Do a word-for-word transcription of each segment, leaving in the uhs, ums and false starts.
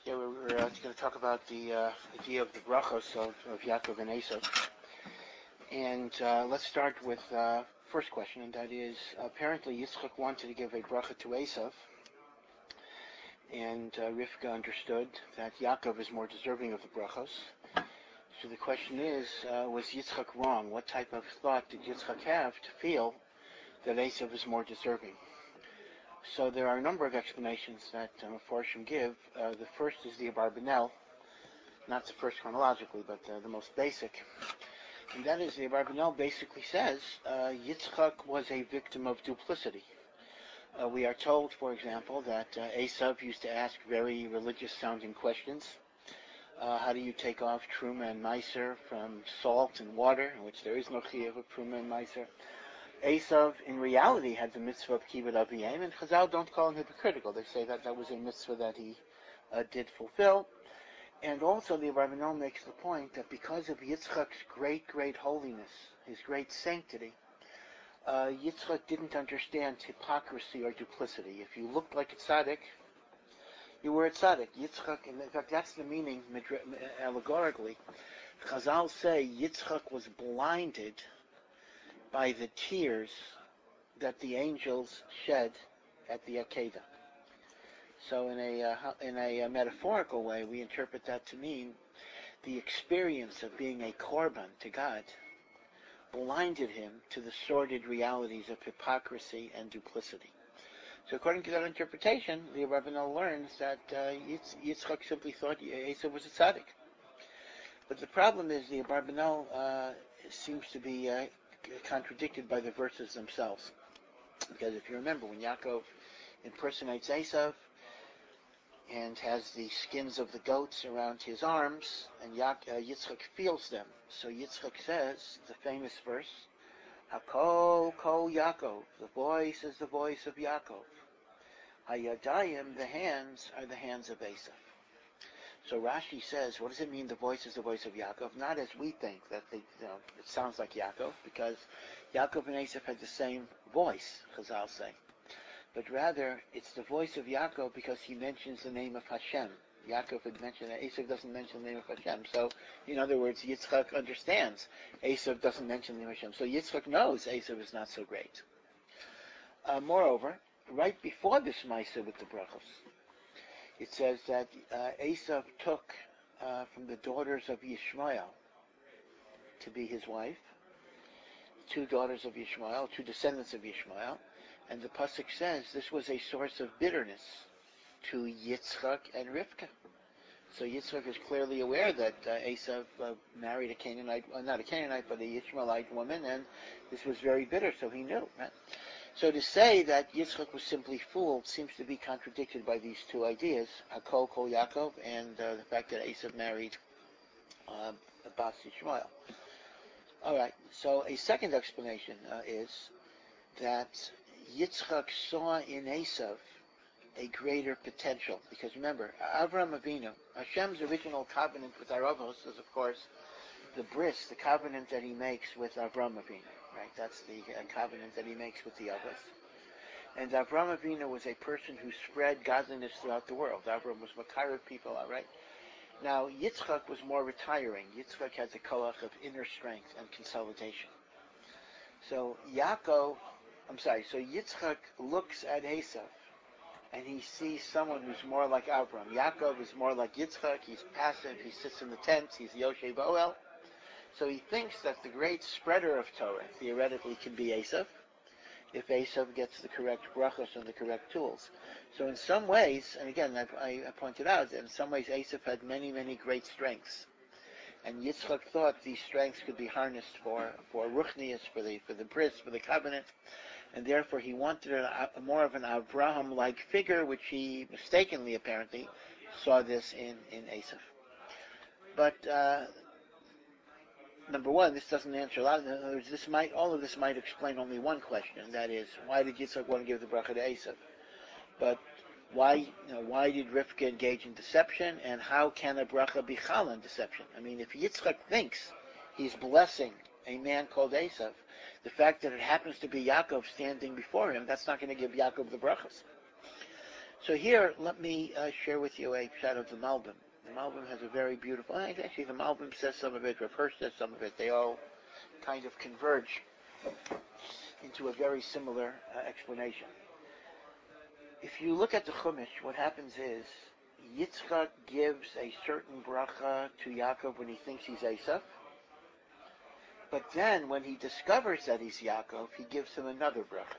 Yeah, we're, we're uh, going to talk about the uh, idea of the brachos of, of Yaakov and Esav. And uh, let's start with the uh, first question, and that is, apparently Yitzchak wanted to give a bracha to Esav, and uh, Rivka understood that Yaakov is more deserving of the brachos. So the question is, uh, was Yitzchak wrong? What type of thought did Yitzchak have to feel that Esav is more deserving? So there are a number of explanations that uh, Mefarshim give. Uh, the first is the Abarbanel, not the first chronologically, but uh, the most basic. And that is, the Abarbanel basically says uh, Yitzchak was a victim of duplicity. Uh, we are told, for example, that uh, Esav used to ask very religious-sounding questions. Uh, how do you take off Truma and Meiser from salt and water, in which there is no chiyuv of Truma and Meiser? Esav, in reality, had the mitzvah of kibbud aviyim, and Chazal don't call him hypocritical. They say that that was a mitzvah that he uh, did fulfill. And also, the Abarbanel makes the point that because of Yitzchak's great, great holiness, his great sanctity, uh, Yitzchak didn't understand hypocrisy or duplicity. If you looked like a tzaddik, you were a tzaddik. Yitzchak, in fact, that's the meaning allegorically. Chazal say Yitzchak was blinded by the tears that the angels shed at the Akedah. So in a uh, in a uh, metaphorical way, we interpret that to mean the experience of being a korban to God blinded him to the sordid realities of hypocrisy and duplicity. So according to that interpretation, the Abarbanel learns that uh, Yitz, Yitzchak simply thought Esav was a tzaddik. But the problem is the Abarbanel uh, seems to be uh, contradicted by the verses themselves. Because if you remember, when Yaakov impersonates Esav and has the skins of the goats around his arms, and Ya- uh, Yitzchak feels them. So Yitzchak says, the famous verse, Hakol kol Yaakov, the voice is the voice of Yaakov. Hayadayim, the hands, are the hands of Esav. So Rashi says, what does it mean the voice is the voice of Yaakov? Not as we think, that they, you know, it sounds like Yaakov, because Yaakov and Esav had the same voice, Chazal say. But rather, it's the voice of Yaakov because he mentions the name of Hashem. Yaakov had mentioned that Esav doesn't mention the name of Hashem. So, in other words, Yitzchak understands Esav doesn't mention the name of Hashem. So Yitzchak knows Esav is not so great. Uh, moreover, right before this Maisa with the brachos, it says that uh, Esav took uh, from the daughters of Yishmael to be his wife, two daughters of Yishmael, two descendants of Yishmael, and the pasuk says this was a source of bitterness to Yitzchak and Rivka. So Yitzchak is clearly aware that uh, Esav uh, married a Canaanite, well, not a Canaanite, but a Yishmaelite woman, and this was very bitter, so he knew. Right? So to say that Yitzchak was simply fooled seems to be contradicted by these two ideas, Hakol kol Yaakov, and uh, the fact that Esav married uh, Bas Yishmael. All right, so a second explanation uh, is that Yitzchak saw in Esav a greater potential. Because remember, Avram Avinu, Hashem's original covenant with Aravos is, of course, the bris, the covenant that he makes with Avram Avinu. Right? That's the uh, covenant that he makes with the Avos. And Avram Avinu was a person who spread godliness throughout the world. Avram was Makar of people, all right? Now, Yitzchak was more retiring. Yitzchak has a koach of inner strength and consolidation. So Yaakov, I'm sorry, so Yitzchak looks at Esav, and he sees someone who's more like Avram. Yaakov is more like Yitzchak. He's passive. He sits in the tents. He's Yoshev Oel. So he thinks that the great spreader of Torah theoretically can be Esav, if Esav gets the correct brachos and the correct tools. So in some ways, and again, I, I pointed out that in some ways Esav had many, many great strengths. And Yitzchak thought these strengths could be harnessed for, for Ruchnius, for the, for the bris, for the covenant. And therefore he wanted a, a more of an Abraham-like figure, which he mistakenly, apparently, saw this in, in Esav. But, uh, number one, this doesn't answer a lot. In other words, this might, all of this might explain only one question, and that is, why did Yitzchak want to give the bracha to Esav? But why, you know, why did Rivka engage in deception, and how can a bracha be chal in deception? I mean, if Yitzchak thinks he's blessing a man called Esav, the fact that it happens to be Yaakov standing before him, that's not going to give Yaakov the brachas. So here, let me uh, share with you a shot of the Malbim. The Malbim has a very beautiful, actually the Malbim says some of it, Rav Hirsch says some of it, they all kind of converge into a very similar uh, explanation. If you look at the Chumash, what happens is Yitzchak gives a certain bracha to Yaakov when he thinks he's Esav, but then when he discovers that he's Yaakov, he gives him another bracha,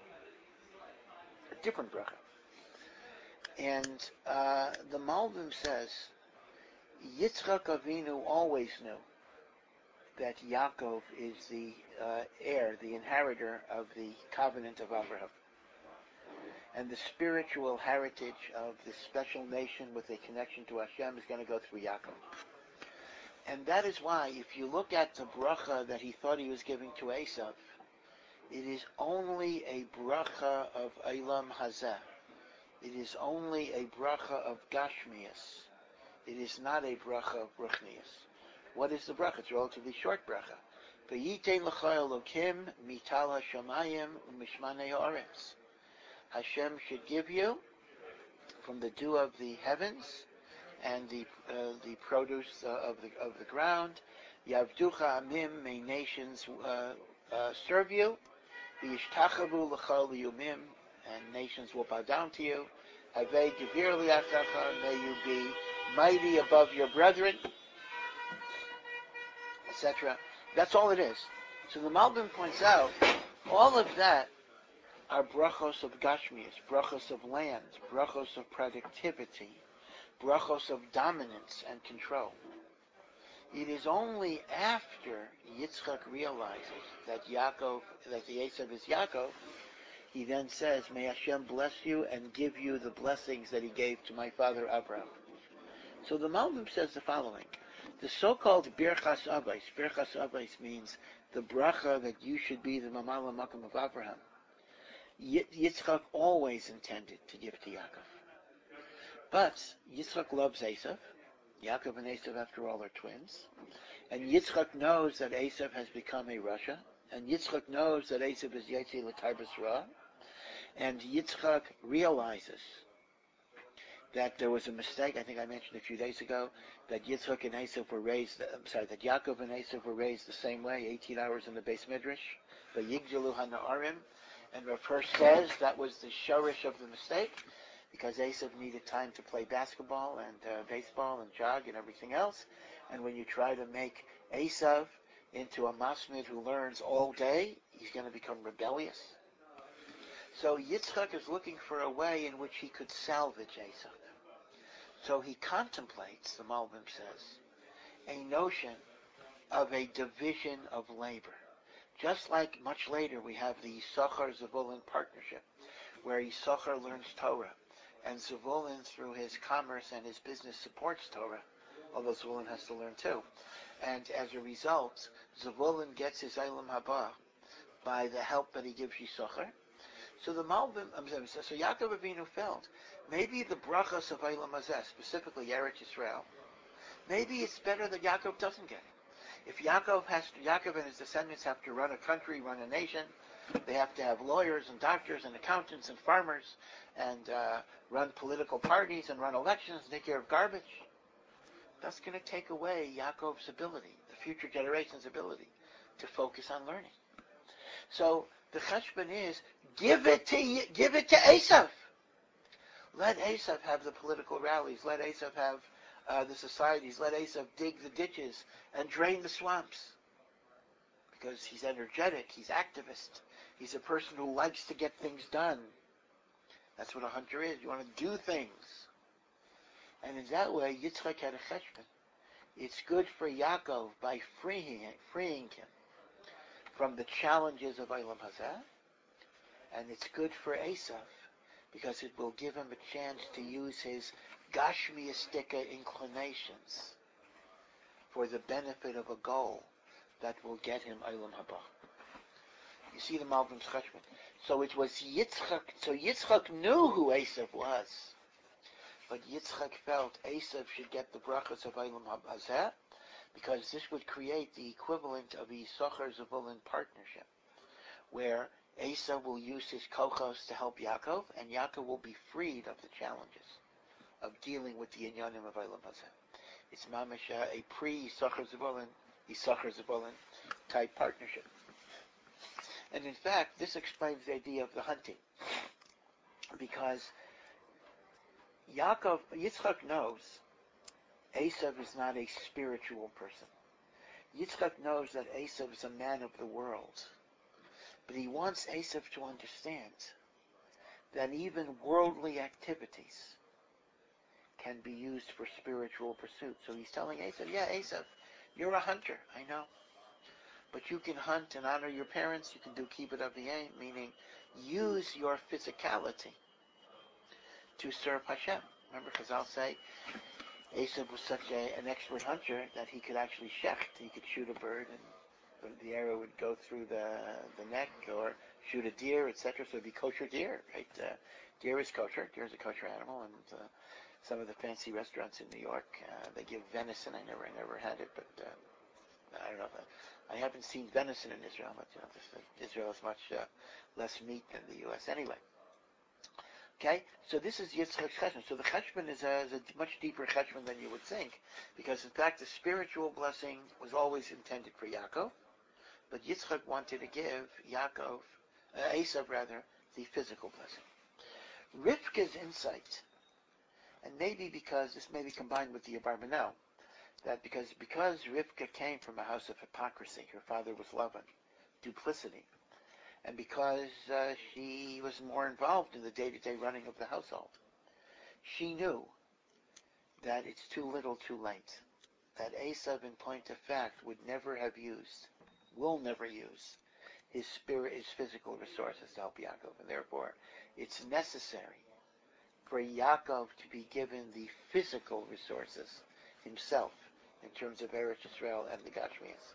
a different bracha. And uh, the Malbim says Yitzchak Avinu always knew that Yaakov is the uh, heir, the inheritor of the covenant of Abraham. And the spiritual heritage of this special nation with a connection to Hashem is going to go through Yaakov. And that is why, if you look at the bracha that he thought he was giving to Esav, it is only a bracha of Eilam Hazeh. It is only a bracha of Gashmias. It is not a bracha of Ruchnias. What is the bracha? It's a relatively short bracha. V'yitein l'cha Elokim mital hashamayim u'mishmanei ha'aretz. Hashem should give you from the dew of the heavens and the uh, the produce uh, of the of the ground. Yavducha amim, may nations uh, uh, serve you. V'yishtachavu l'cha liyumim, and nations will bow down to you. Havei gevir li'achacha, may you be mighty above your brethren, et cetera. That's all it is. So the Malbim points out, all of that are brachos of gashmias, brachos of land, brachos of productivity, brachos of dominance and control. It is only after Yitzchak realizes that Yaakov, that the Esav is Yaakov, he then says, may Hashem bless you and give you the blessings that he gave to my father Abraham. So the Malbim says the following. The so-called Birchas Abais, Birchas Abais means the bracha that you should be the Mamala Makam of Abraham. Yitzchak always intended to give to Yaakov. But Yitzchak loves Esav. Yaakov and Esav, after all, are twins. And Yitzchak knows that Esav has become a Rasha. And Yitzchak knows that Esav is Yetzi L'Tarbas Ra. And Yitzchak realizes that there was a mistake, I think I mentioned a few days ago, that Yitzchak and Esav were raised, I'm sorry, that Yaakov and Esav were raised the same way, eighteen hours in the Beis Midrash, but Yigdalu HaNa'arim, and Rav Hirsch says that was the shorish of the mistake, because Esav needed time to play basketball and uh, baseball and jog and everything else, and when you try to make Esav into a masmid who learns all day, he's going to become rebellious. So Yitzchak is looking for a way in which he could salvage Esav. So he contemplates, the Malbim says, a notion of a division of labor. Just like much later we have the Yisachar-Zevulun partnership, where Yisachar learns Torah, and Zevulun, through his commerce and his business, supports Torah, although Zevulun has to learn too. And as a result, Zevulun gets his Eilam Haba by the help that he gives Yisachar. So the Malbim, so Yaakov Avinu felt, maybe the brachas of Eilam Hazeh, specifically Eretz Yisrael, maybe it's better that Yaakov doesn't get it. If Yaakov has to, Yaakov and his descendants have to run a country, run a nation, they have to have lawyers and doctors and accountants and farmers and uh, run political parties and run elections and take care of garbage. That's going to take away Yaakov's ability, the future generation's ability, to focus on learning. So the cheshbon is, give it to give it to Esav. Let Esav have the political rallies. Let Esav have uh, the societies. Let Esav dig the ditches and drain the swamps. Because he's energetic, he's activist. He's a person who likes to get things done. That's what a hunter is. You want to do things. And in that way, Yitzchak had a cheshbon. It's good for Yaakov by freeing, freeing him from the challenges of Eilam Hazeh. And it's good for Esav because it will give him a chance to use his Gashmiastika inclinations for the benefit of a goal that will get him Eilam Haba. You see the Malbim's cheshbon. So it was Yitzchak. So Yitzchak knew who Esav was, but Yitzchak felt Esav should get the brachas of Eilam Hazeh because this would create the equivalent of a Yisachar-Zevulun partnership, where Esav will use his kochos to help Yaakov, and Yaakov will be freed of the challenges of dealing with the inyanim of Olam Hazeh. It's mamish uh, a pre-Yisachar Zebulun, Yisachar Zebulun type partnership. And in fact, this explains the idea of the hunting, because Yaakov, Yitzchak knows Esav is not a spiritual person. Yitzchak knows that Esav is a man of the world, but he wants Esav to understand that even worldly activities can be used for spiritual pursuit. So he's telling Esav, yeah, Esav, you're a hunter, I know. But you can hunt and honor your parents. You can do kibbud aviyim, meaning use your physicality to serve Hashem. Remember, Chazal say, Esav was such a, an expert hunter that he could actually shecht. He could shoot a bird and the, the arrow would go through the the neck, or shoot a deer, et cetera. So it'd be kosher deer, right? Uh, deer is kosher. Deer is a kosher animal, and uh, some of the fancy restaurants in New York, uh, they give venison. I never, I never had it, but uh, I don't know. I haven't seen venison in Israel, but you know, this, uh, Israel is much uh, less meat than the U S anyway. Okay, so this is Yitzchak's cheshbon. So the cheshbon is a, is a much deeper cheshbon than you would think, because in fact the spiritual blessing was always intended for Yaakov, but Yitzchak wanted to give Yaakov, uh, Esav rather, the physical blessing. Rivka's insight, and maybe because this may be combined with the Abarbanel, that because because Rivka came from a house of hypocrisy, her father was Lavan, duplicity, and because uh, she was more involved in the day-to-day running of the household, she knew that it's too little too late, that Esav, in point of fact, would never have used, will never use, his spirit, his physical resources to help Yaakov, and therefore it's necessary for Yaakov to be given the physical resources himself, in terms of Eretz Yisrael and the Gashmias.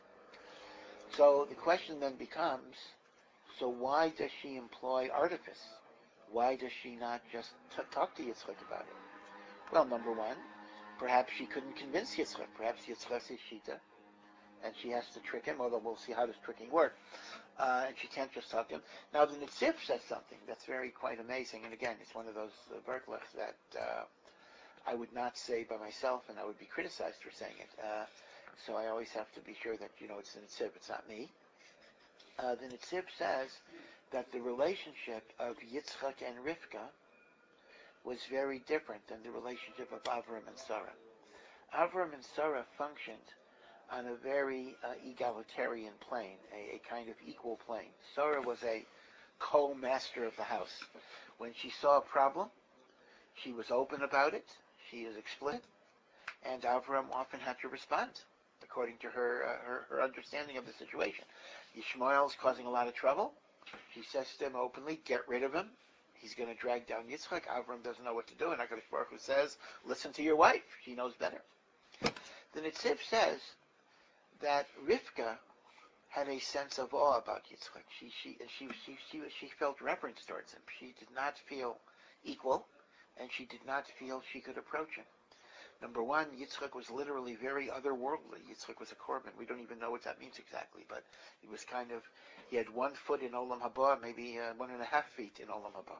So the question then becomes, so why does she employ artifice? Why does she not just t- talk to Yitzchak about it? Well, number one, perhaps she couldn't convince Yitzchak. Perhaps Yitzchak is Shita, and she has to trick him, although we'll see how does tricking work. Uh, and she can't just talk to him. Now the Nitzif says something that's very quite amazing, and again, it's one of those uh, Berklechs that uh, I would not say by myself, and I would be criticized for saying it. Uh, so I always have to be sure that, you know, it's the Nitzif, it's not me. Uh, the Nitzif says that the relationship of Yitzchak and Rivka was very different than the relationship of Avram and Sarah. Avram and Sarah functioned on a very uh, egalitarian plane, a, a kind of equal plane. Sarah was a co-master of the house. When she saw a problem, she was open about it, she is explicit, and Avram often had to respond according to her, uh, her her understanding of the situation. Yishmael is causing a lot of trouble. She says to him openly, get rid of him. He's going to drag down Yitzchak. Avram doesn't know what to do, and HaKadosh Baruch Hu says, listen to your wife. She knows better. The Nitziv says that Rivka had a sense of awe about Yitzchak. She she she she she, she felt reverence towards him. She did not feel equal, and she did not feel she could approach him. Number one, Yitzchak was literally very otherworldly. Yitzchak was a korban. We don't even know what that means exactly, but he was kind of, he had one foot in Olam Haba, maybe uh, one and a half feet in Olam Haba.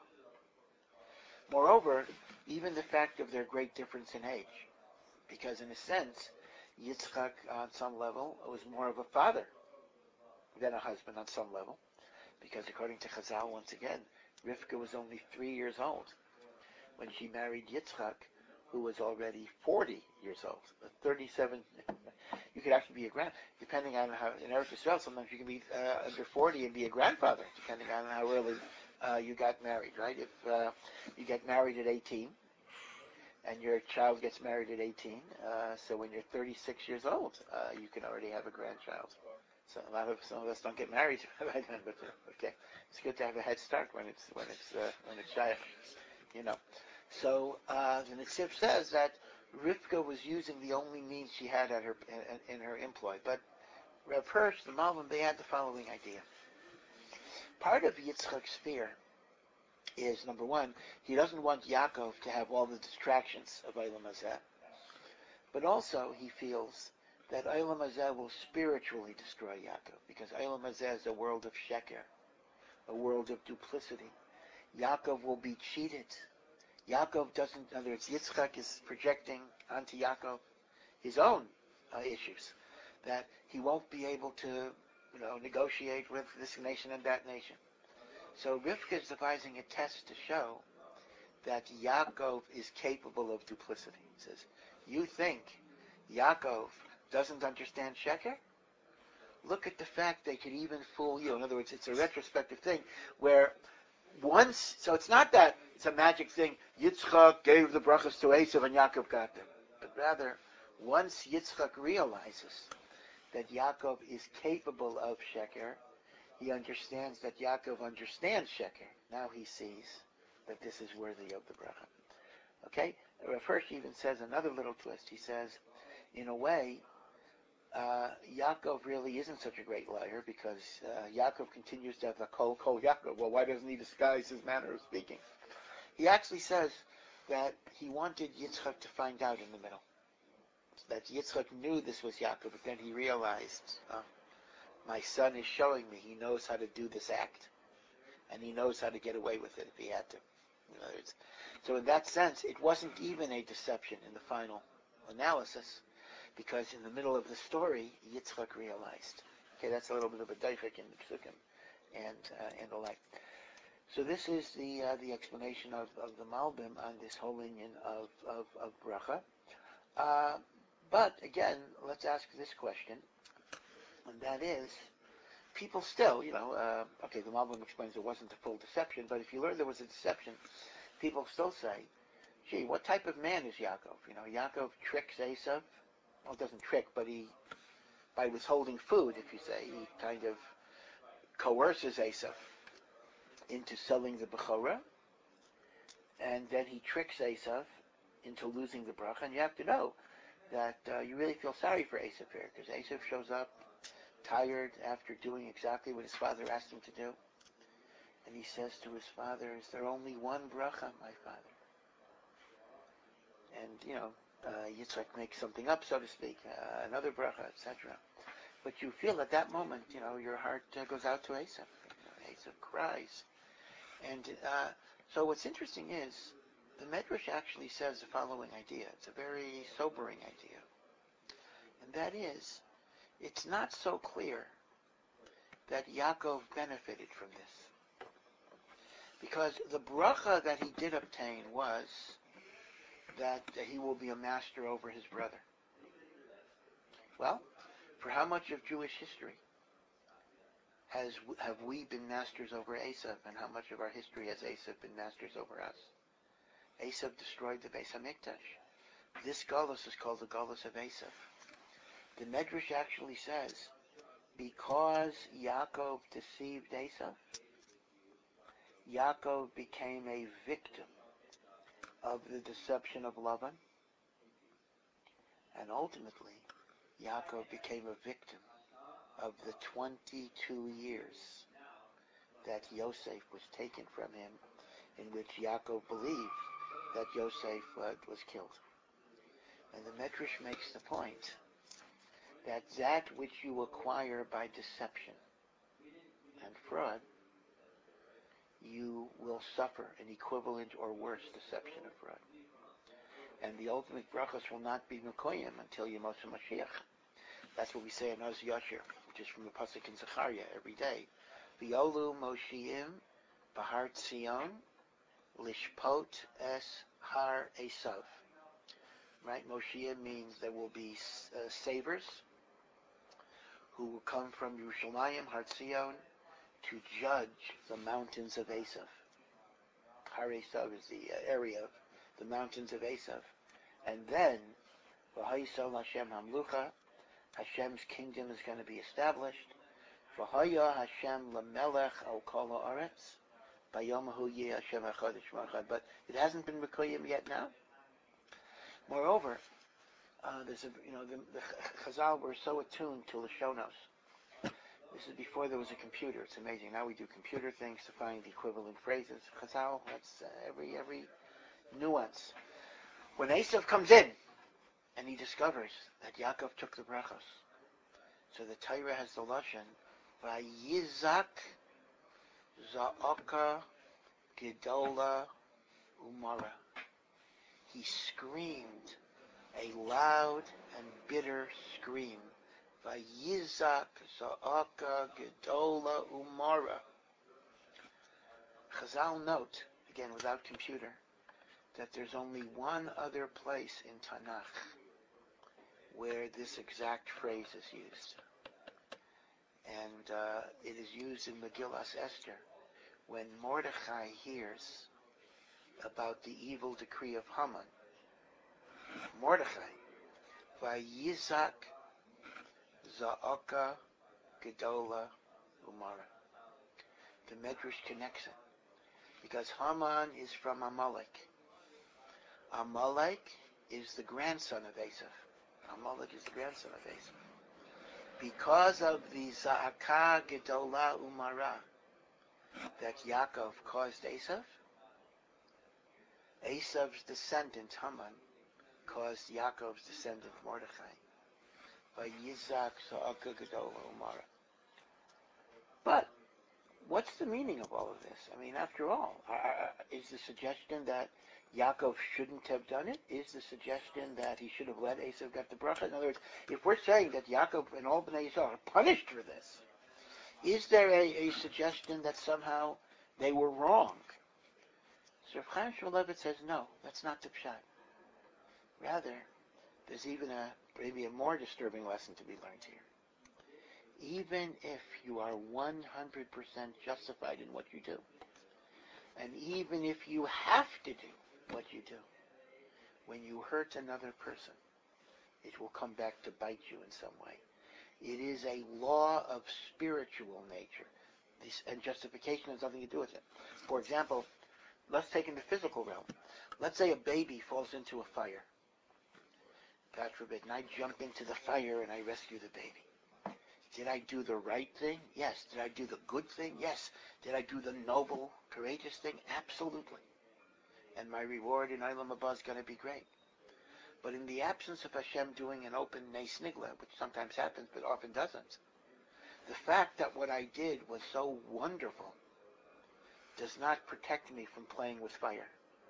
Moreover, even the fact of their great difference in age, because in a sense, Yitzchak on some level was more of a father than a husband on some level, because according to Chazal, once again, Rivka was only three years old when she married Yitzchak, who was already forty years old. thirty-seven, you could actually be a grand, depending on how, in Eretz Yisrael, sometimes you can be uh, under forty and be a grandfather, depending on how early uh, you got married, right? If uh, you get married at eighteen, and your child gets married at eighteen, uh, so when you're thirty-six years old, uh, you can already have a grandchild. So a lot of, some of us don't get married by then, but uh, okay. It's good to have a head start when it's, when it's, uh, when it's shy, you know. So uh, the Nitziv says that Rivka was using the only means she had at her in, in her employ. But Rav Hirsch, the Malvim, they had the following idea. Part of Yitzchak's fear is, number one, he doesn't want Yaakov to have all the distractions of Olam Hazeh. But also he feels that Olam Hazeh will spiritually destroy Yaakov, because Olam Hazeh is a world of sheker, a world of duplicity. Yaakov will be cheated. Yaakov doesn't, in other words, Yitzchak is projecting onto Yaakov his own uh, issues, that he won't be able to, you know, negotiate with this nation and that nation. So Rivka is devising a test to show that Yaakov is capable of duplicity. He says, you think Yaakov doesn't understand Sheker? Look at the fact they could even fool you. In other words, it's a retrospective thing where once, so it's not that it's a magic thing, Yitzchak gave the brachas to Esav and Yaakov got them. But rather, once Yitzchak realizes that Yaakov is capable of Sheker, he understands that Yaakov understands Sheker. Now he sees that this is worthy of the bracha. Okay? First he even says another little twist. He says, in a way, uh, Yaakov really isn't such a great liar because uh, Yaakov continues to have the kol kol Yaakov. Well, why doesn't he disguise his manner of speaking? He actually says that he wanted Yitzchak to find out in the middle. That Yitzchak knew this was Yaakov, but then he realized, oh, my son is showing me he knows how to do this act, and he knows how to get away with it if he had to. In other words, so in that sense, it wasn't even a deception in the final analysis, because in the middle of the story, Yitzchak realized. Okay, that's a little bit of a daichik in the psukim and uh, and the like. So this is the uh, the explanation of, of the Malbim on this whole union of of, of bracha. Uh, but again, let's ask this question, and that is, people still, you know, uh, okay, the Malbim explains it wasn't a full deception, but if you learn there was a deception, people still say, gee, what type of man is Yaakov? You know, Yaakov tricks Esav. Well, doesn't trick, but he, by withholding food, if you say, he kind of coerces Esav into selling the Bechorah, and then he tricks Esav into losing the bracha. And you have to know that uh, you really feel sorry for Esav here, because Esav shows up tired after doing exactly what his father asked him to do, and he says to his father, is there only one bracha, my father? And, you know, Uh, Yitzchak makes something up, so to speak, uh, another bracha, et cetera. But you feel at that moment, you know, your heart uh, goes out to Esav. You know, Esav cries. And uh, so what's interesting is, the Medrash actually says the following idea. It's a very sobering idea. And that is, it's not so clear that Yaakov benefited from this. Because the bracha that he did obtain was that he will be a master over his brother. Well, for how much of Jewish history has have we been masters over Esav, and how much of our history has Esav been masters over us? Esav destroyed the Beis Hamikdash. This galus is called the galus of Esav. The Medrash actually says, because Yaakov deceived Esav, Yaakov became a victim of the deception of Lavan, and ultimately Yaakov became a victim of the twenty-two years that Yosef was taken from him, in which Yaakov believed that Yosef uh, was killed. And the Medrash makes the point that that which you acquire by deception and fraud, you will suffer an equivalent or worse deception of fraud. And the ultimate brachos will not be Mekoyim until Yemos HaMashiach. That's what we say in Oz Yashir, which is from the Pasuk in Zechariah every day. V'yolu Moshiim Bahar Tzion Lishpot Es Har Esav. Right? Moshiim means there will be uh, savers who will come from Yerushalayim, Har Tzion, to judge the mountains of Esav. Har Esav is the uh, area of the mountains of Esav. And then, V'hayisol Hashem Hamlucha, Hashem's kingdom is going to be established. V'haya Hashem Lamelech Al Kol Haaretz, Bayomahu Yeh Hashem HaChodesh Marchad. But it hasn't been Mekoyim yet now. Moreover, uh, there's a, you know, the, the Chazal were so attuned to Lashonos. This is before there was a computer. It's amazing. Now we do computer things to find equivalent phrases. Chazal, that's uh, every every nuance. When Esav comes in, and he discovers that Yaakov took the brachos, so the Torah has the lashon, Vayizak Za'aka Gedola Umara. He screamed a loud and bitter scream. Vayizak Za'aka Gedola Umara. Chazal note, again without computer, that there's only one other place in Tanakh where this exact phrase is used. And uh, it is used in Megillas Esther when Mordechai hears about the evil decree of Haman. Mordechai, Vayizak Za'aka Gedola Umara. The Medrash connects it because Haman is from Amalek. Amalek is the grandson of Esav. Amalek is the grandson of Esav. Because of the Za'aka Gedola Umara that Yaakov caused Esav, Esav's descendant Haman caused Yaakov's descendant Mordechai. By Yizak Za'aka Gedola Umara. But what's the meaning of all of this? I mean, after all, uh, is the suggestion that Yaakov shouldn't have done it? Is the suggestion that he should have let Esav get the bracha? In other words, if we're saying that Yaakov and all Bnei Yisrael are punished for this, is there a, a suggestion that somehow they were wrong? So Chaim Shmulevitz says, no, that's not the pshat. Rather, there's even a maybe a more disturbing lesson to be learned here. Even if you are one hundred percent justified in what you do, and even if you have to do what you do, when you hurt another person, it will come back to bite you in some way. It is a law of spiritual nature. This, and justification has nothing to do with it. For example, let's take in the physical realm. Let's say a baby falls into a fire. God forbid, and I jump into the fire and I rescue the baby. Did I do the right thing? Yes. Did I do the good thing? Yes. Did I do the noble, courageous thing? Absolutely. And my reward in Olam Haba is going to be great. But in the absence of Hashem doing an open Nes Nigla, which sometimes happens but often doesn't, the fact that what I did was so wonderful does not protect me from playing with fire.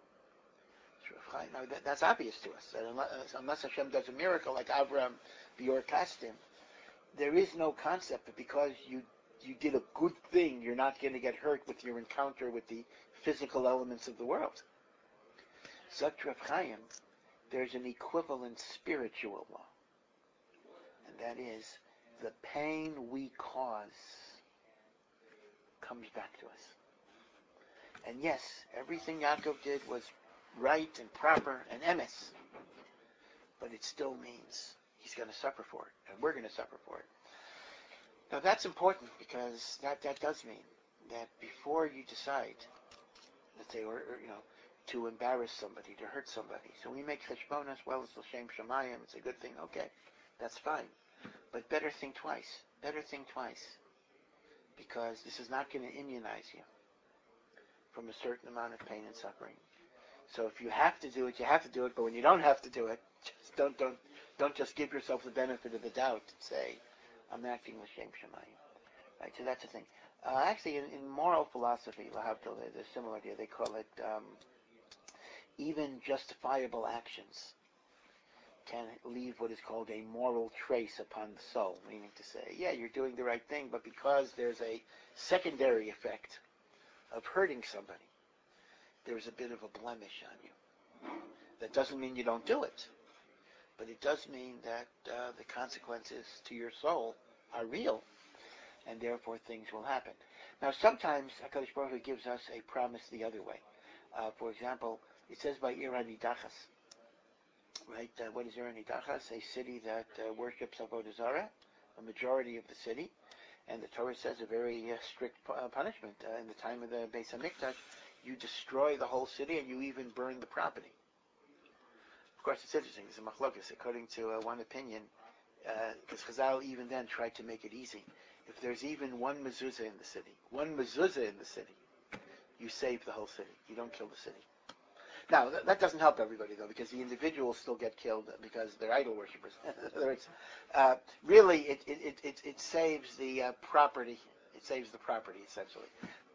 Now, that, that's obvious to us. That unless, unless Hashem does a miracle like Avram Bior Kasdim, there is no concept that because you you did a good thing, you're not going to get hurt with your encounter with the physical elements of the world. Zok Rav Chaim, there's an equivalent spiritual law, and that is the pain we cause comes back to us. And yes, everything Yaakov did was right and proper and emes, but it still means he's going to suffer for it, and we're going to suffer for it. Now that's important because that, that does mean that before you decide, let's say, or, or you know, to embarrass somebody, to hurt somebody, so we make cheshbonos, well, it's l'shem shamayim, it's a good thing, okay, that's fine, but better think twice, better think twice, because this is not going to immunize you from a certain amount of pain and suffering. So if you have to do it, you have to do it. But when you don't have to do it, just don't don't don't just give yourself the benefit of the doubt and say, "I'm acting l'shem shamayim." Right. So that's the thing. Uh, actually, in, in moral philosophy, lahavdil, there's a similar idea. They call it um, even justifiable actions can leave what is called a moral trace upon the soul. Meaning to say, yeah, you're doing the right thing, but because there's a secondary effect of hurting somebody, there's a bit of a blemish on you. That doesn't mean you don't do it, but it does mean that uh, the consequences to your soul are real, and therefore things will happen. Now, sometimes HaKadosh Baruch Hu gives us a promise the other way. Uh, for example, it says by Ir HaNidachas, right? Uh, what is Ir HaNidachas? A city that uh, worships Avodah Zarah, a majority of the city, and the Torah says a very uh, strict uh, punishment. Uh, in the time of the Beis HaMikdash, you destroy the whole city and you even burn the property. Of course, it's interesting. It's a machlokas. According to uh, one opinion, because uh, Chazal even then tried to make it easy. If there's even one mezuzah in the city, one mezuzah in the city, you save the whole city. You don't kill the city. Now, th- that doesn't help everybody, though, because the individuals still get killed because they're idol worshippers. uh, really, it, it, it, it saves the uh, property. It saves the property, essentially.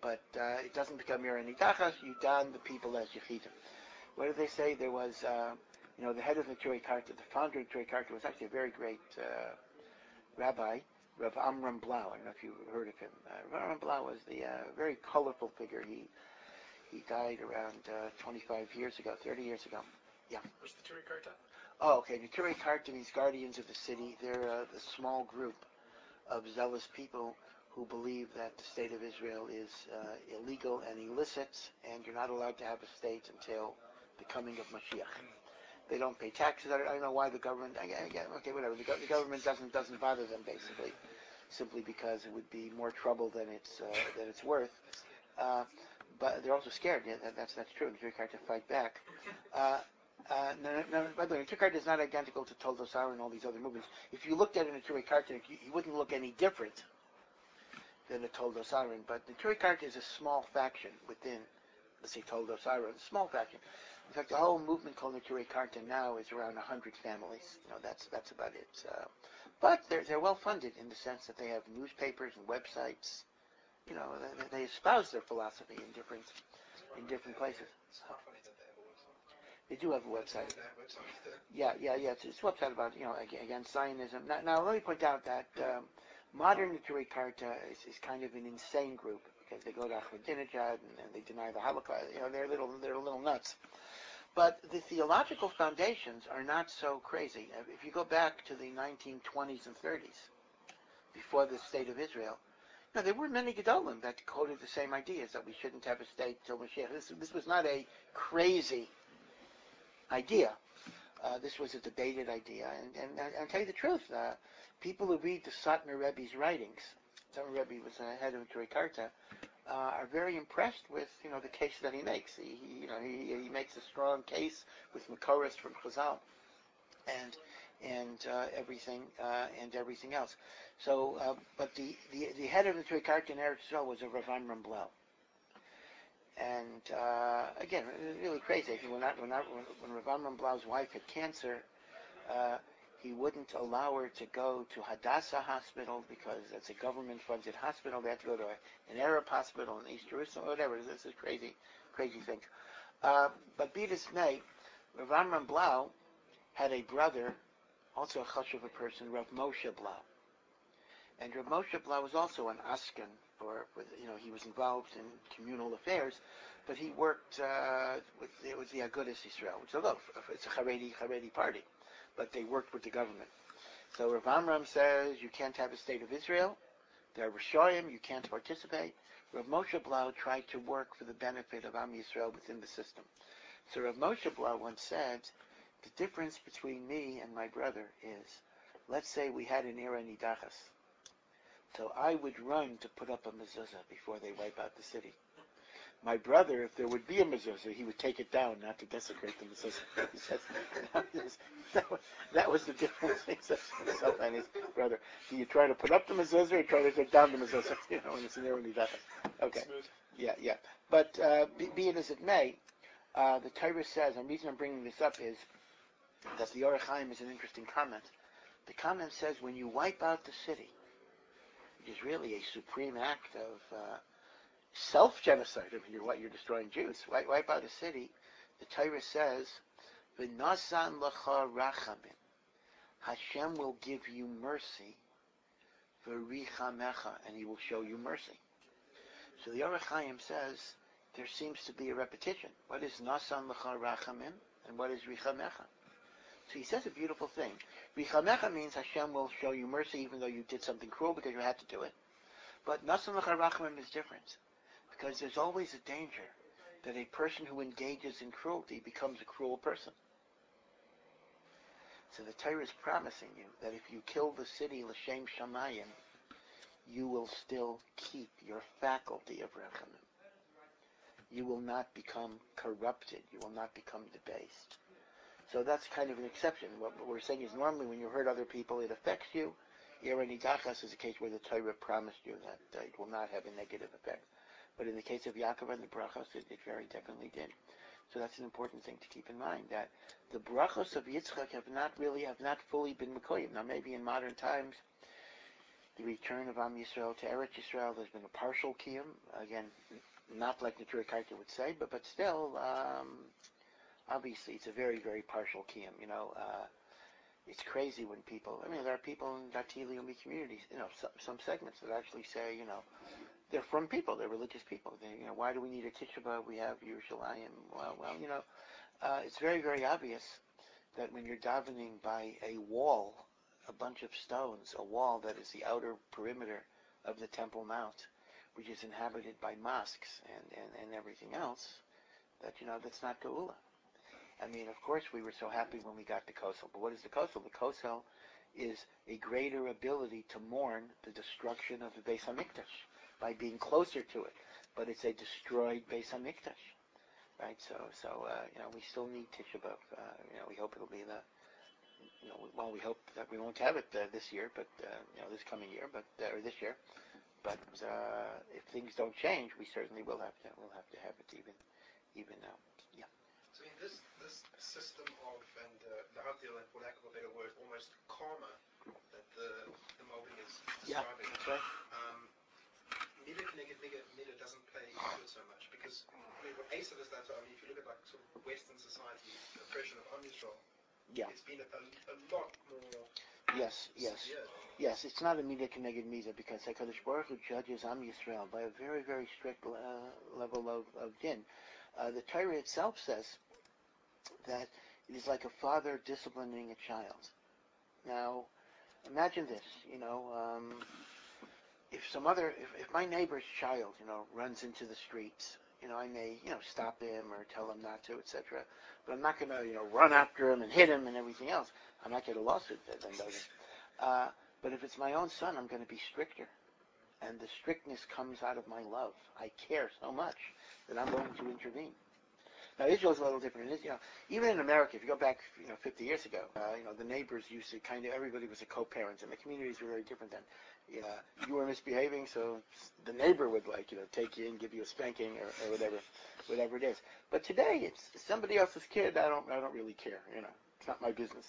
but uh, it doesn't become Ira Nidachas. You don the people as Yechidim. What did they say? There was, uh, you know, the head of the Neturei Karta, the founder of Neturei Karta, was actually a very great uh, rabbi, Rav Amram Blau. I don't know if you've heard of him. Uh, Rav Amram Blau was the uh, very colorful figure. He he died around uh, twenty-five years ago, thirty years ago. Yeah. What's the Neturei Karta? Oh, okay. Neturei Karta, these guardians of the city, they're uh, a small group of zealous people who believe that the state of Israel is uh, illegal and illicit, and you're not allowed to have a state until the coming of Mashiach. They don't pay taxes. I don't, I don't know why the government. Again, again okay, whatever. The, go- the government doesn't doesn't bother them basically, simply because it would be more trouble than it's uh, than it's worth. Uh, but they're also scared. Yeah, that, that's that's true. Neturei Karta fight back. Uh, uh, no, no, no, by the way, Neturei Karta is not identical to Toldos Aaron and all these other movements. If you looked at a Neturei Karta, you, you wouldn't look any different than a Toldos Aaron. But Neturei Karta is a small faction within, let's say, Toldos Aaron, a small faction. In fact, the whole movement called Neturei Karta now is around one hundred families. You know, that's that's about it. Uh, but they're they're well funded in the sense that they have newspapers and websites. You know, they, they espouse their philosophy in different in different places. It's not funny that they have a website. They do have a website. They have a website. Yeah, yeah, yeah. It's, it's a website about, you know, against Zionism. Now, now let me point out that um, modern Neturei Karta is, is kind of an insane group because they go to Ahmadinejad and, and they deny the Holocaust. You know, they're little they're a little nuts. But the theological foundations are not so crazy. If you go back to the nineteen twenties and thirties, before the state of Israel, now, there were many Gedolim that quoted the same ideas, that we shouldn't have a state till Mashiach. This, this was not a crazy idea. Uh, this was a debated idea. And, and, and I'll tell you the truth, uh, people who read the Satmar Rebbe's writings, Satmar Rebbe was the head of Neturei Karta, uh, are very impressed with, you know, the case that he makes. He, he you know, he, he makes a strong case with Makoros from Chazal. And and uh, everything uh, and everything else. So, uh, but the, the the head of the Neturei Karta in Eretz Yisrael was a Rav Amram Blau. And uh, again, really crazy. When, I, when, I, when, when Rav Amram Blau's wife had cancer, uh, he wouldn't allow her to go to Hadassah Hospital because it's a government-funded hospital. They had to go to a, an Arab hospital in East Jerusalem, whatever. This is crazy, crazy thing. Uh, but be this may, Rav Amram Blau had a brother, also a chashuv person, Rav Moshe Blau. And Rav Moshe Blau was also an asken, or with, you know, he was involved in communal affairs, but he worked uh, with it was the Agudas Yisrael, which is a it's a Haredi Haredi party, but they worked with the government. So Rav Amram says you can't have a state of Israel. There are Rishoyim, you can't participate. Rav Moshe Blau tried to work for the benefit of Am Yisrael within the system. So Rav Moshe Blau once said, the difference between me and my brother is, let's say we had an Ira Nidachas. So I would run to put up a mezuzah before they wipe out the city. My brother, if there would be a mezuzah, he would take it down, not to desecrate the mezuzah. He says, that, was, that was the difference. He says himself and his brother. Do you try to put up the mezuzah or try to take down the mezuzah? You know, when it's an Ira Nidachas. Okay. Yeah, yeah. But uh, be, be it as it may, uh, the Torah says, and the reason I'm bringing this up is that the Orach Chaim is an interesting comment. The comment says when you wipe out the city, which is really a supreme act of uh, self-genocide. I mean, you're what? You're destroying Jews. Wipe, wipe out a city. The Torah says, "V'nasan lacha rachamim." Hashem will give you mercy, v'richamecha, and He will show you mercy. So the Orach Chaim says there seems to be a repetition. What is nasan lacha rachamim, and what is richamecha? So he says a beautiful thing. Richamecha means Hashem will show you mercy even though you did something cruel because you had to do it. But Nasan Lecha Rachamim is different because there's always a danger that a person who engages in cruelty becomes a cruel person. So the Torah is promising you that if you kill the city L'Shem Shamayim, you will still keep your faculty of Rachamim. You will not become corrupted. You will not become debased. So that's kind of an exception. What we're saying is normally when you hurt other people, it affects you. Ira Nidachas is a case where the Torah promised you that uh, it will not have a negative effect. But in the case of Yaakov and the brachos, it, it very definitely did. So that's an important thing to keep in mind, that the brachos of Yitzchak have not really, have not fully been Mekoyim. Now maybe in modern times, the return of Am Yisrael to Eretz Yisrael. There's been a partial kiyum, again, not like the Turikaita would say, but but still, um, obviously, it's a very very partial kiyum. You know, uh, it's crazy when people. I mean, there are people in Dati Leumi communities, you know, some, some segments that actually say, you know, they're from people, they're religious people. They, you know, why do we need a Tisha B'Av? We have Yerushalayim. Well, well, you know, uh, it's very very obvious that when you're davening by a wall, a bunch of stones, a wall that is the outer perimeter of the Temple Mount, which is inhabited by mosques and, and, and everything else, that, you know, that's not Geula. I mean, of course, we were so happy when we got the Kosel, but what is the Kosel? The Kosel is a greater ability to mourn the destruction of the Beis HaMikdash by being closer to it, but it's a destroyed Beis HaMikdash, right? So, so uh, you know, we still need Tisha B'Av. Uh, you know, we hope it'll be the You know, well, we hope that we won't have it uh, this year, but uh, you know, this coming year, but uh, or this year. But uh, if things don't change, we certainly will have to. We'll have to have it even, even now. Yeah. So in this this system of and uh, lahavdil, and for lack of a better word, almost karma that the the Malbim is Yeah, describing. that's right. Um, Mida connected Mida Mida doesn't play into it so much because I mean what Asa does that. I mean if you look at like sort of Western society oppression of Am Yisrael, Yeah. it's been a, a, a lot more. Yes, yes, severe. yes. It's not a midah keneged midah because Hakadosh Baruch Hu judges Am Yisrael by a very, very strict uh, level of, of din. Uh, the Torah itself says that it is like a father disciplining a child. Now, imagine this. You know, um, if some other, if, if my neighbor's child, you know, runs into the streets, you know, I may, you know, stop him or tell him not to, et cetera. But I'm not going to, you know, run after him and hit him and everything else. I might get a lawsuit then. Uh, but if it's my own son, I'm going to be stricter. And the strictness comes out of my love. I care so much that I'm going to intervene. Now, Israel's a little different. It is, you know, even in America, if you go back, you know, fifty years ago, uh, you know, the neighbors used to kind of, everybody was a co-parent, and the communities were very different then. Yeah, you were misbehaving, so the neighbor would, like, you know, take you in, give you a spanking or, or whatever, whatever it is. But today, it's somebody else's kid. I don't, I don't really care. You know, it's not my business.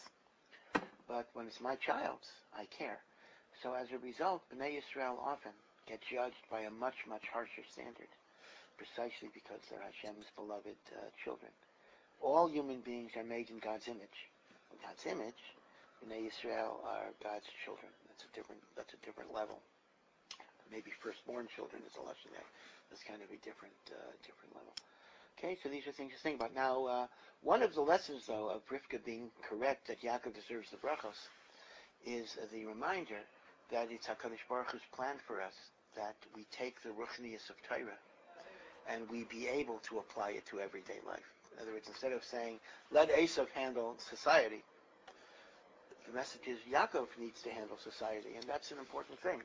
But when it's my child's, I care. So as a result, Bnei Yisrael often get judged by a much, much harsher standard, precisely because they're Hashem's beloved uh, children. All human beings are made in God's image. In God's image, Bnei Yisrael are God's children. That's a different. That's a different level. Maybe firstborn children is a lesson there. That's kind of a different, uh, different level. Okay, so these are things to think about. Now, uh, one of the lessons, though, of Rivka being correct that Yaakov deserves the brachos is uh, the reminder that it's HaKadosh Baruch Hu's plan for us that we take the ruchnius of Torah and we be able to apply it to everyday life. In other words, instead of saying, let Esav handle society, the message is Yaakov needs to handle society, and that's an important thing.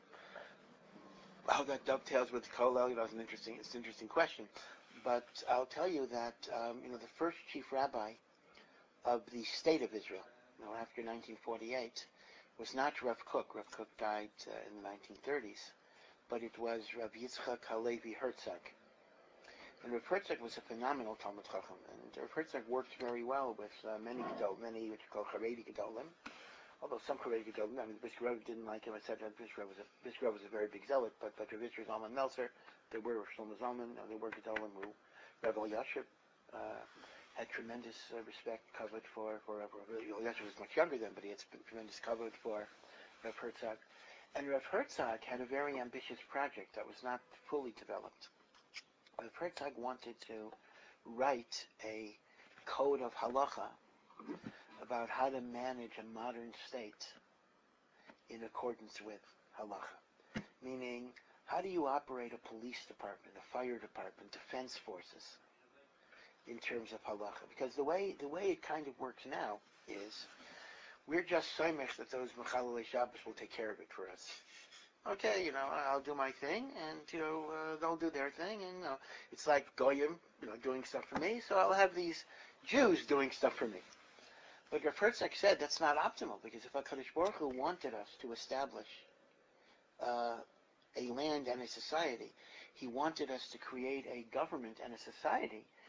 How that dovetails with Kollel, you know, is an interesting, it's an interesting question. But I'll tell you that, um, you know, the first chief rabbi of the state of Israel, you know, after nineteen forty-eight, was not Rav Kook. Rav Kook died uh, in the nineteen thirties, but it was Rav Yitzchak Halevi Herzog. And Rav Herzog was a phenomenal Talmud Chacham, and Rav Herzog worked very well with uh, many Gedol, many what you call Haredi Gedolim. Although some Haredi Gedolim, I mean, Brisker Rebbe didn't like him. I said that Brisker Rebbe was a Brisker Rebbe was a very big zealot, but but Rav Yitzchak Zalman Meltzer, there were Shlomo Zalman, uh, there were Gedolim who Rav Elyashiv uh, had tremendous uh, respect, covered for for Rav Elyashiv was much younger then, but he had tremendous covered for Rav Herzog. And Rav Herzog had a very ambitious project that was not fully developed. Rav Herzog wanted to write a code of halacha about how to manage a modern state in accordance with halacha. Meaning, how do you operate a police department, a fire department, defense forces in terms of halacha? Because the way the way it kind of works now is we're just soymech that those Mechalelei Shabbos will take care of it for us. Okay, you know, I'll do my thing, and, you know, uh, they'll do their thing, and, you know, it's like Goyim, you know, doing stuff for me, so I'll have these Jews doing stuff for me. But Rav Herzog said that's not optimal, because if HaKadosh Baruch Hu wanted us to establish uh, a land and a society, he wanted us to create a government and a society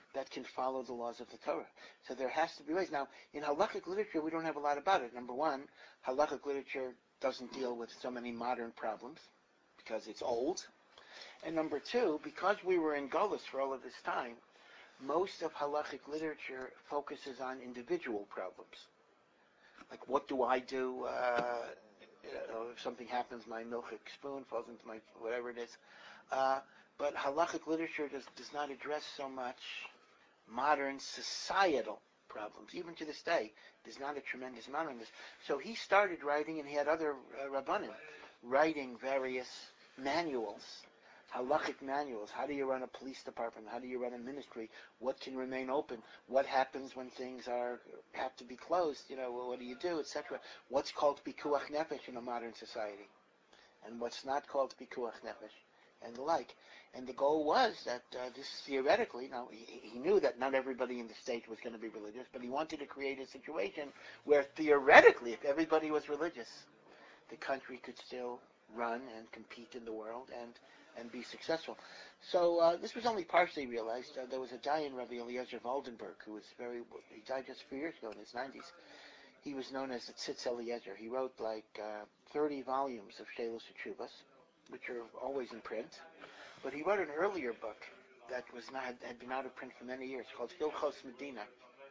that can follow the laws of the Torah. So there has to be ways. Now, in halakhic literature, we don't have a lot about it. Number one, halakhic literature doesn't deal with so many modern problems because it's old. And number two, because we were in Gullus for all of this time, most of halakhic literature focuses on individual problems. Like, what do I do? Uh, you know, if something happens, my milchik spoon falls into my, whatever it is. Uh, but halakhic literature does, does not address so much modern societal problems. Even to this day, there's not a tremendous amount on this. So he started writing, and he had other uh, rabbanim writing various manuals, halachic manuals. How do you run a police department? How do you run a ministry? What can remain open? What happens when things are have to be closed? You know, well, what do you do, et cetera. What's called pikuach nefesh in a modern society, and what's not called pikuach nefesh, and the like. And the goal was that uh, this theoretically, now he, he knew that not everybody in the state was going to be religious, but he wanted to create a situation where theoretically, if everybody was religious, the country could still run and compete in the world and and be successful. So uh, this was only partially realized. Uh, there was a Dayan, Rabbi Eliezer Waldenberg, who was very, he died just a few years ago in his nineties. He was known as the Tzitz Eliezer. He wrote like uh, thirty volumes of Sheilus Teshuvos, which are always in print. But he wrote an earlier book that was not, had been out of print for many years called Hilchos Medina,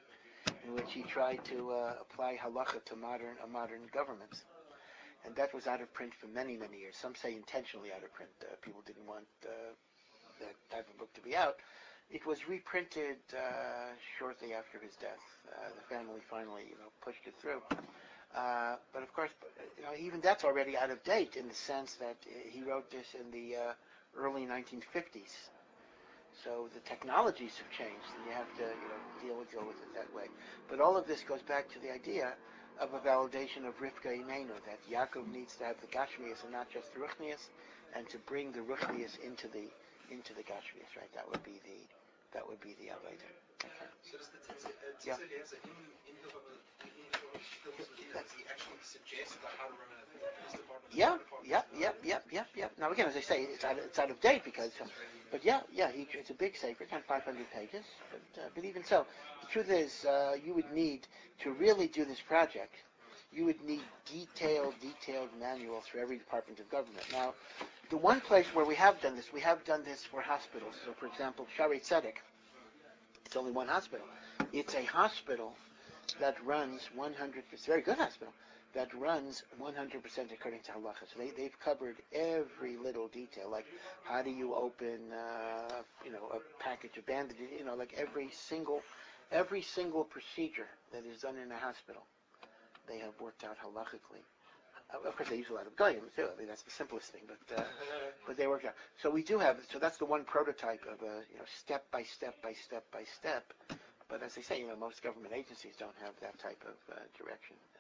in which he tried to uh, apply halacha to modern uh, modern governments. And that was out of print for many, many years. Some say intentionally out of print. Uh, people didn't want uh, that type of book to be out. It was reprinted uh, shortly after his death. Uh, the family finally, you know, pushed it through. Uh, but of course, you know, even that's already out of date in the sense that he wrote this in the uh, early nineteen fifties. So the technologies have changed, and you have to, you know, deal with, deal with it that way. But all of this goes back to the idea of a validation of Rivka Imenu, that Yaakov needs to have the Gashmias and not just the Ruchnias, and to bring the Ruchnias into the into the Gashmias, right? That would be the that would be the Avodah. Okay. So does the Tzitz Yeah. Eliezer in in Hilchos Medina, does he actually suggest like how to run a police department? Yeah, yep, yep, yep, yep, yep. Now again, as I say, it's out of, it's out of date because, uh, but yeah, yeah, he, it's a big sefer, it's on five hundred pages. But, uh, but even so, the truth is, uh, you would need to really do this project. You would need detailed, detailed manuals for every department of government. Now, the one place where we have done this, we have done this for hospitals. So, for example, Shaarei Tzedek, it's only one hospital. It's a hospital that runs one hundred percent, very good hospital, that runs one hundred percent according to halacha. So they, they've covered every little detail, like how do you open, uh, you know, a package of bandages, you know, like every single, every single procedure that is done in a hospital, they have worked out halachically. Uh, of course, they use a lot of goyim too. I mean, that's the simplest thing, but uh, but they worked out. So we do have. So that's the one prototype of a, you know, step by step by step by step. But as I say, you know, most government agencies don't have that type of uh, direction.